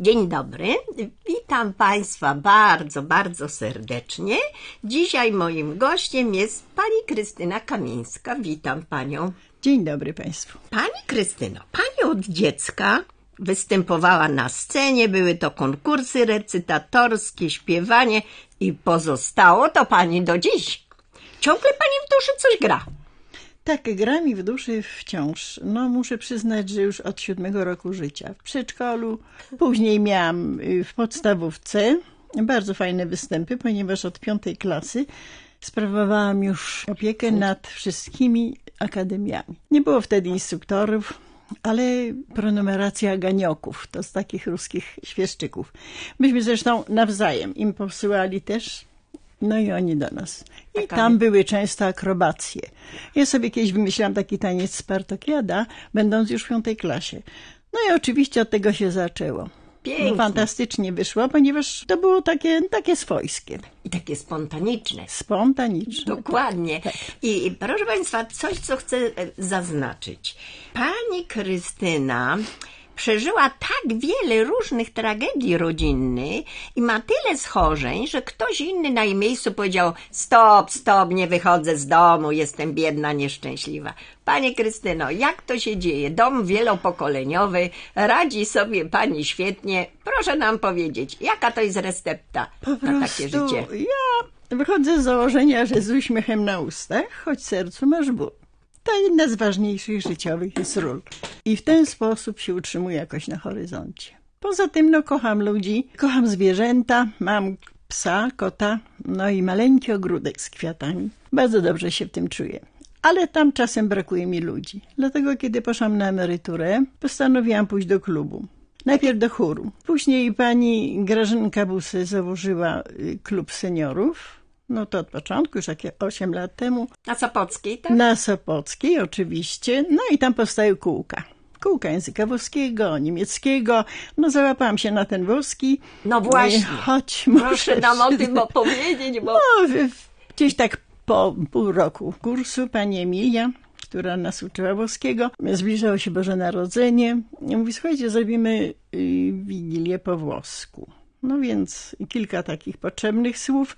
Dzień dobry, witam Państwa bardzo, bardzo serdecznie. Dzisiaj moim gościem jest pani Krystyna Kamińska. Witam Panią. Dzień dobry Państwu. Pani Krystyno, Pani od dziecka występowała na scenie, były to konkursy recytatorskie, śpiewanie i pozostało to Pani do dziś. Ciągle Pani w duszy coś gra. Tak, gra mi w duszy wciąż. No muszę przyznać, że już od 7 roku życia. W przedszkolu, później miałam w podstawówce bardzo fajne występy, ponieważ od 5 klasy sprawowałam już opiekę nad wszystkimi akademiami. Nie było wtedy instruktorów, ale prenumeracja ganioków, to z takich ruskich świerszczyków. Myśmy zresztą nawzajem im posyłali też, no i oni do nas. I tam były często akrobacje. Ja sobie kiedyś wymyślałam taki taniec Spartakiada, będąc już w 5 klasie. No i oczywiście od tego się zaczęło. Pięknie. Fantastycznie wyszło, ponieważ to było takie swojskie. I takie spontaniczne. Spontaniczne. Dokładnie. Tak. I proszę Państwa, coś, co chcę zaznaczyć. Pani Krystyna przeżyła tak wiele różnych tragedii rodzinnych i ma tyle schorzeń, że ktoś inny na jej miejscu powiedział: stop, nie wychodzę z domu, jestem biedna, nieszczęśliwa. Pani Krystyno, jak to się dzieje? Dom wielopokoleniowy, radzi sobie Pani świetnie. Proszę nam powiedzieć, jaka to jest recepta na takie życie? Ja wychodzę z założenia, że z uśmiechem na ustach, choć w sercu masz ból. To jedna z ważniejszych życiowych jest ról. I w ten sposób się utrzymuję jakoś na horyzoncie. Poza tym, kocham ludzi, kocham zwierzęta, mam psa, kota, no i maleńki ogródek z kwiatami. Bardzo dobrze się w tym czuję. Ale tam czasem brakuje mi ludzi. Dlatego, kiedy poszłam na emeryturę, postanowiłam pójść do klubu. Najpierw do chóru. Później pani Grażynka Busy założyła klub seniorów. No to od początku, już jakieś 8 lat temu. Na Sopockiej, tak? Na Sopockiej, oczywiście. No i tam powstały kółka. Kółka języka włoskiego, niemieckiego. No załapałam się na ten włoski. No właśnie. Choć proszę nam o tym opowiedzieć, bo... No, gdzieś tak po pół roku kursu pani Emilia, która nas uczyła włoskiego, zbliżało się Boże Narodzenie. Mówi: słuchajcie, zrobimy wigilię po włosku. No więc kilka takich potrzebnych słów.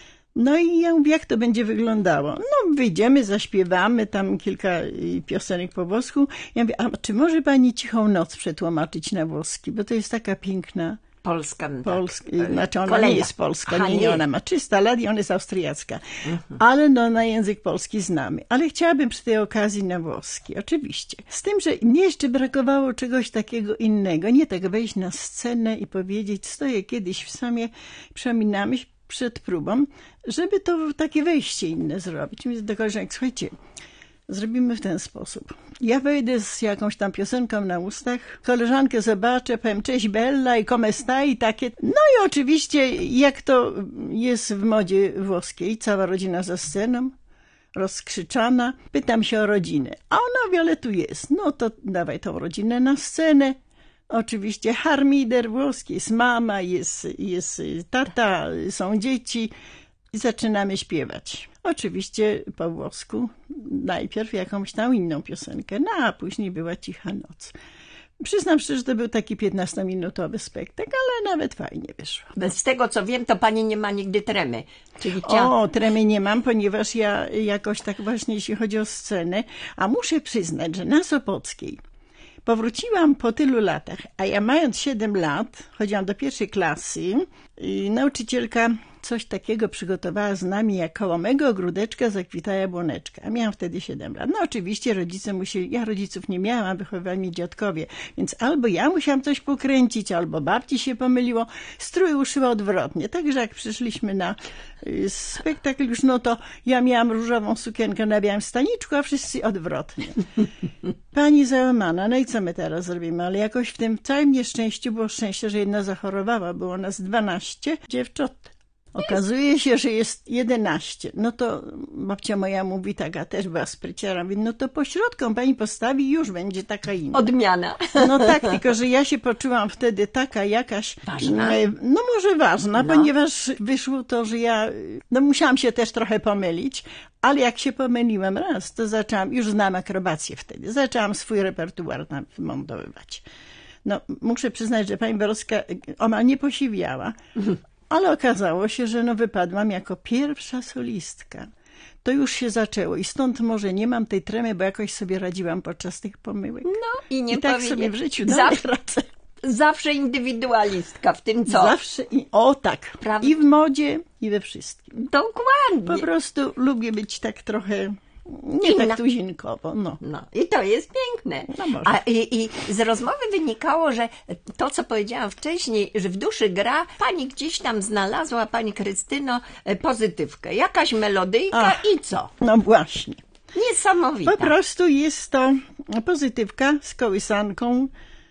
No i ja mówię, jak to będzie wyglądało? No wyjdziemy, zaśpiewamy tam kilka piosenek po włosku. Ja mówię: a czy może pani Cichą noc przetłumaczyć na włoski? Bo to jest taka piękna... Polska. Znaczy ona Kolejna. nie jest polska, Aha, nie, ona ma 300 lat i ona jest austriacka. Ale na język polski znamy. Ale chciałabym przy tej okazji na włoski, oczywiście. Z tym, że mnie jeszcze brakowało czegoś takiego innego. Nie tak wejść na scenę i powiedzieć: stoję kiedyś w samie, przypominamy się przed próbą, żeby to takie wejście inne zrobić. Mówię do koleżanek: słuchajcie, zrobimy w ten sposób. Ja wejdę z jakąś tam piosenką na ustach, koleżankę zobaczę, powiem: cześć Bella i come stai i takie. No i oczywiście, jak to jest w modzie włoskiej, cała rodzina za sceną, rozkrzyczana. Pytam się o rodzinę. A ona: wiele tu jest. No to dawaj tą rodzinę na scenę. Oczywiście harmider włoski, jest mama, jest tata, są dzieci i zaczynamy śpiewać. Oczywiście po włosku, najpierw jakąś tam inną piosenkę, no a później była Cicha noc. Przyznam szczerze, że to był taki 15-minutowy spektakl, ale nawet fajnie wyszło. Z tego co wiem, to pani nie ma nigdy tremy. Czyli tremy nie mam, ponieważ ja jakoś tak właśnie, jeśli chodzi o scenę, a muszę przyznać, że na Sopockiej powróciłam po tylu latach, a ja mając 7 lat, chodziłam do 1 klasy i nauczycielka coś takiego przygotowała z nami, jak koło mego ogródeczka zakwita jabłoneczka. A miałam wtedy 7 lat. No oczywiście rodzice musieli, ja rodziców nie miałam, a wychowywali mnie dziadkowie, więc albo ja musiałam coś pokręcić, albo babci się pomyliło. Strój uszyła odwrotnie. Także jak przyszliśmy na spektakl już, no to ja miałam różową sukienkę na białym staniczku, a wszyscy odwrotnie. Pani załamana: no i co my teraz zrobimy? Ale jakoś w tym całym nieszczęściu było szczęście, że jedna zachorowała. Było nas 12 dziewcząt. Okazuje się, że jest 11. No to babcia moja mówi tak, a też była spryciara, mówi: no to pośrodką pani postawi i już będzie taka inna. Odmiana. No tak, tylko że ja się poczułam wtedy taka jakaś... Ważna? No może ważna, ponieważ wyszło to, że ja musiałam się też trochę pomylić, ale jak się pomyliłam raz, to zaczęłam, już znam akrobację wtedy, zaczęłam swój repertuar wmontowywać. No, muszę przyznać, że pani Borowska omal nie posiwiała, ale okazało się, że no, wypadłam jako pierwsza solistka. To już się zaczęło i stąd może nie mam tej tremy, bo jakoś sobie radziłam podczas tych pomyłek. No i nie I tak sobie w życiu dalej radzę. Zawsze indywidualistka w tym, co? Zawsze, o tak, Prawda? i w modzie, i we wszystkim. Dokładnie. Po prostu lubię być tak trochę, nie Inna. tak tuzinkowo, no. No i to jest piękne. No może. I z rozmowy wynikało, że to, co powiedziałam wcześniej, że w duszy gra, pani gdzieś tam znalazła, pani Krystyno, pozytywkę. Jakaś melodyjka i co? No właśnie. Niesamowita. Po prostu jest to pozytywka z kołysanką,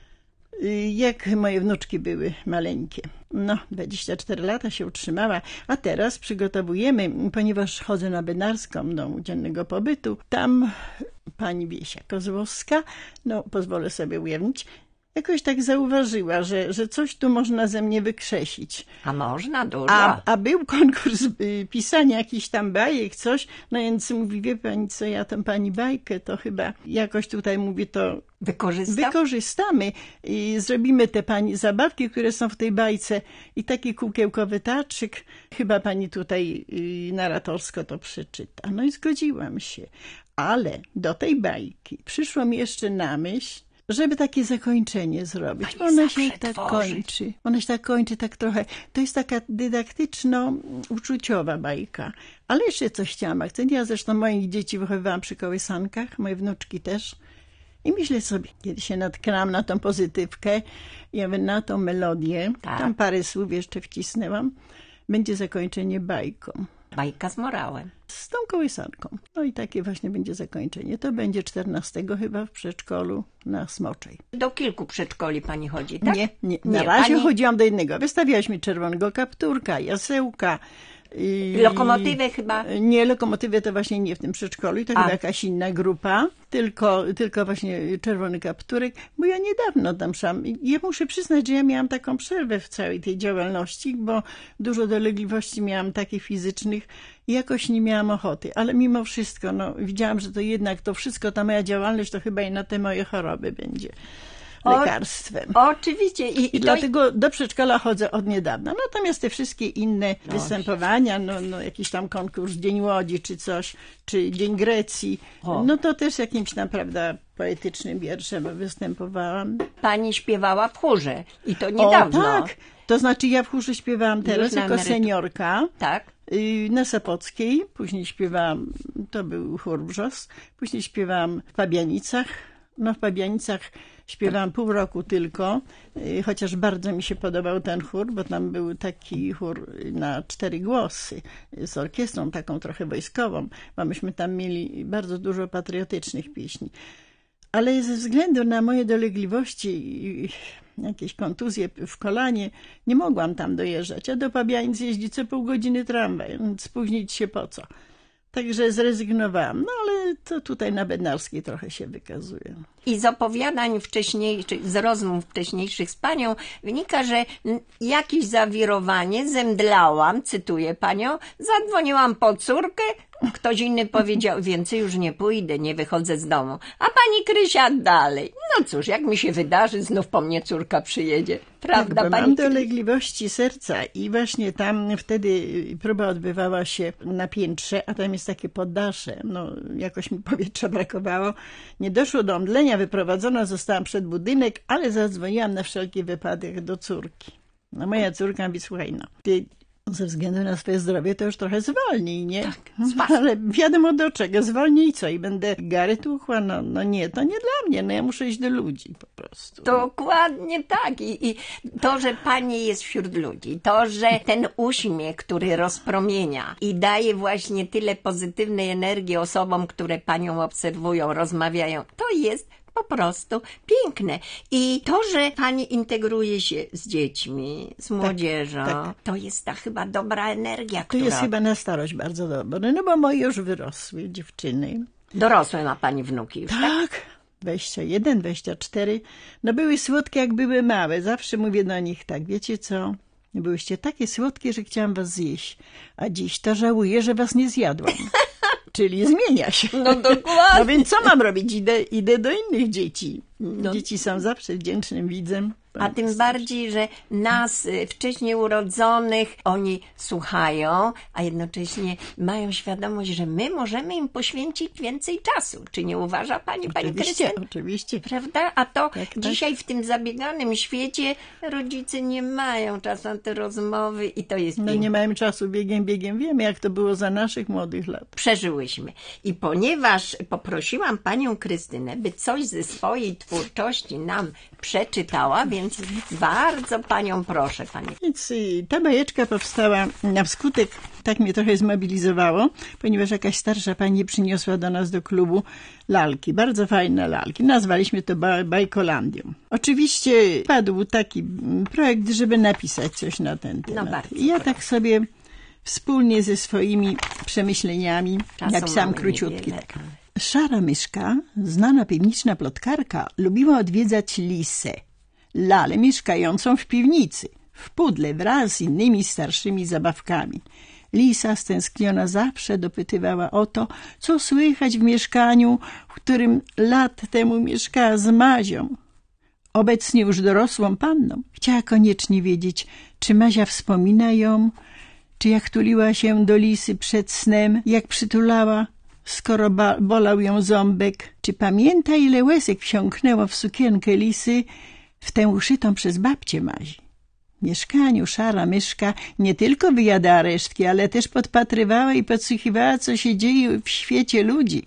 jak moje wnuczki były maleńkie. No, 24 lata się utrzymała, a teraz przygotowujemy, ponieważ chodzę na Benarską, domu dziennego pobytu, tam pani Wiesia Kozłowska, no pozwolę sobie ujawnić, jakoś tak zauważyła, że coś tu można ze mnie wykrzesić. A można dużo. A był konkurs pisania jakichś tam bajek, coś, no więc mówi, wie pani co, ja tę pani bajkę to chyba jakoś tutaj, mówię, to wykorzystamy i zrobimy te pani zabawki, które są w tej bajce i taki kukiełkowy taczyk, chyba pani tutaj narratorsko to przeczyta. No i zgodziłam się, ale do tej bajki przyszło mi jeszcze na myśl, żeby takie zakończenie zrobić. Ona się tak kończy. Ona się tak kończy, tak trochę. To jest taka dydaktyczno-uczuciowa bajka. Ale jeszcze coś chciałam akcent. Ja zresztą moich dzieci wychowywałam przy kołysankach, moje wnuczki też. I myślę sobie, kiedy się natknęłam na tą pozytywkę, ja mówię, na tą melodię, tam parę słów jeszcze wcisnęłam, będzie zakończenie bajką. Bajka z morałem. Z tą kołysanką. No i takie właśnie będzie zakończenie. To będzie 14 chyba w przedszkolu na Smoczej. Do kilku przedszkoli pani chodzi, tak? Nie. Na razie chodziłam do jednego. Wystawiałaś mi czerwonego kapturka, jasełka. Lokomotywę chyba? Nie, lokomotywę to właśnie nie w tym przedszkolu. I to chyba jakaś inna grupa. Tylko właśnie czerwony kapturek. Bo ja niedawno tam szłam. Ja muszę przyznać, że ja miałam taką przerwę w całej tej działalności, bo dużo dolegliwości miałam takich fizycznych i jakoś nie miałam ochoty. Ale mimo wszystko, no, widziałam, że to jednak to wszystko, ta moja działalność to chyba i na te moje choroby będzie lekarstwem. Oczywiście. I dlatego do przedszkola chodzę od niedawna. Natomiast te wszystkie inne występowania, no jakiś tam konkurs Dzień Łodzi, czy coś, czy Dzień Grecji, no to też jakimś tam, prawda, poetycznym wierszem występowałam. Pani śpiewała w chórze i to niedawno. O, tak. To znaczy ja w chórze śpiewałam teraz jako seniorka. Tak. Na Sopockiej. Później śpiewałam, to był chór Brzos. Później śpiewałam w Pabianicach. No w Pabianicach śpiewałam pół roku tylko, chociaż bardzo mi się podobał ten chór, bo tam był taki chór na 4 głosy z orkiestrą taką trochę wojskową, bo myśmy tam mieli bardzo dużo patriotycznych pieśni. Ale ze względu na moje dolegliwości i jakieś kontuzje w kolanie, nie mogłam tam dojeżdżać, a do Pabianic jeździ co pół godziny tramwaj, więc spóźnić się po co. Także zrezygnowałam, no ale to tutaj na Bednarskiej trochę się wykazuje. I z opowiadań wcześniejszych, z rozmów wcześniejszych z panią wynika, że jakieś zawirowanie, zemdlałam, cytuję panią, zadzwoniłam po córkę, ktoś inny powiedział, więcej już nie pójdę, nie wychodzę z domu. A pani Krysia dalej. No cóż, jak mi się wydarzy, znów po mnie córka przyjedzie. Prawda, tak, pani? Mam dolegliwości serca i właśnie tam wtedy próba odbywała się na piętrze, a tam jest takie poddasze. No, jakoś mi powietrza brakowało. Nie doszło do omdlenia, wyprowadzona zostałam przed budynek, ale zadzwoniłam na wszelki wypadek do córki. No moja córka mówi, słuchaj, no, ty ze względu na swoje zdrowie to już trochę zwolnij, nie? Tak, ale wiadomo do czego, zwolnij i co? I będę gary tuchła? No nie, to nie dla mnie, no ja muszę iść do ludzi po prostu. Dokładnie tak. I to, że pani jest wśród ludzi, to, że ten uśmiech, który rozpromienia i daje właśnie tyle pozytywnej energii osobom, które panią obserwują, rozmawiają, to jest po prostu piękne. I to, że pani integruje się z dziećmi, z młodzieżą, tak. To jest ta chyba dobra energia, która... To jest chyba na starość bardzo dobre, no bo moje już wyrosły dziewczyny. Dorosłe ma pani wnuki już, tak? 21, 24. No były słodkie, jak były małe. Zawsze mówię do nich tak, wiecie co? Byłyście takie słodkie, że chciałam was zjeść. A dziś to żałuję, że was nie zjadłam. Czyli zmienia się. No dokładnie. No więc co mam robić? Idę do innych dzieci. Dzieci są zawsze wdzięcznym widzem. A tym bardziej, że nas wcześniej urodzonych oni słuchają, a jednocześnie mają świadomość, że my możemy im poświęcić więcej czasu. Czy nie uważa pani Krystyna? Oczywiście. Prawda? A to tak. dzisiaj w tym zabieganym świecie rodzice nie mają czasu na te rozmowy i to jest No nie mają czasu, biegiem. Wiemy, jak to było za naszych młodych lat. Przeżyłyśmy. I ponieważ poprosiłam panią Krystynę, by coś ze swojej twórczości nam przeczytała, więc bardzo panią proszę, pani. Więc ta bajeczka powstała na wskutek, tak mnie trochę zmobilizowało, ponieważ jakaś starsza pani przyniosła do nas do klubu lalki, bardzo fajne lalki. Nazwaliśmy to Bajkolandią. Oczywiście padł taki projekt, żeby napisać coś na ten temat. No bardzo I ja tak sobie wspólnie ze swoimi przemyśleniami napisałam króciutki. Tak. Szara myszka, znana piwniczna plotkarka, lubiła odwiedzać Lisę, lalę mieszkającą w piwnicy, w pudle wraz z innymi starszymi zabawkami. Lisa stęskniona zawsze dopytywała o to, co słychać w mieszkaniu, w którym lat temu mieszkała z Mazią. Obecnie już dorosłą panną chciała koniecznie wiedzieć, czy Mazia wspomina ją, czy jak tuliła się do Lisy przed snem, jak przytulała, skoro bolał ją ząbek, czy pamięta, ile łezek wsiąknęło w sukienkę Lisy, w tę uszytą przez babcię Mazi. W mieszkaniu szara myszka nie tylko wyjadała resztki, ale też podpatrywała i podsłuchiwała, co się dzieje w świecie ludzi.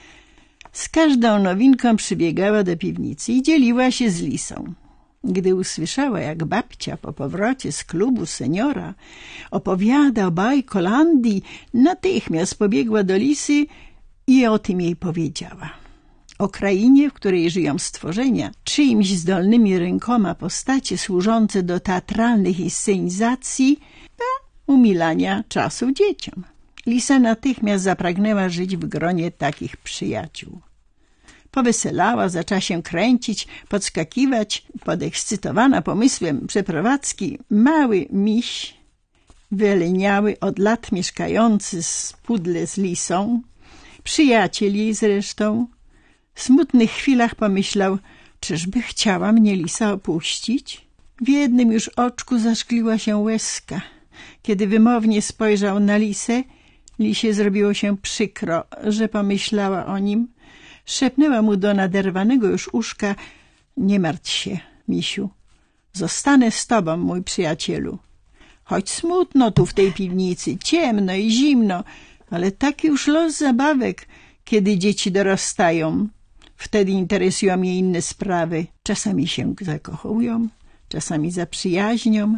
Z każdą nowinką przybiegała do piwnicy i dzieliła się z Lisą. Gdy usłyszała, jak babcia po powrocie z klubu seniora opowiada o Bajkolandii, natychmiast pobiegła do Lisy i o tym jej powiedziała. O krainie, w której żyją stworzenia, czyimiś zdolnymi rękoma postacie służące do teatralnych inscenizacji, a umilania czasu dzieciom. Lisa natychmiast zapragnęła żyć w gronie takich przyjaciół. Poweselała, zaczęła się kręcić, podskakiwać, podekscytowana pomysłem przeprowadzki. Mały miś, wyleniały od lat mieszkający z pudle z Lisą, przyjaciel jej zresztą, w smutnych chwilach pomyślał, czyżby chciała mnie Lisa opuścić? W jednym już oczku zaszkliła się łezka. Kiedy wymownie spojrzał na Lisę, Lisie zrobiło się przykro, że pomyślała o nim. Szepnęła mu do naderwanego już uszka, nie martw się, misiu, zostanę z tobą, mój przyjacielu. Choć smutno tu w tej piwnicy, ciemno i zimno, ale taki już los zabawek, kiedy dzieci dorastają. Wtedy interesują mnie inne sprawy. Czasami się zakochują, czasami zaprzyjaźnią,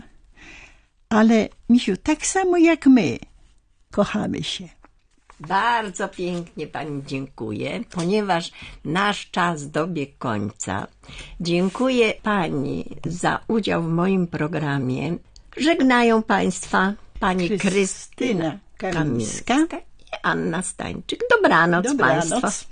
ale, misiu, tak samo jak my, kochamy się. Bardzo pięknie pani dziękuję, ponieważ nasz czas dobiegł końca. Dziękuję pani za udział w moim programie. Żegnają państwa pani Krystyna Kamińska i Anna Stańczyk. Dobranoc państwu.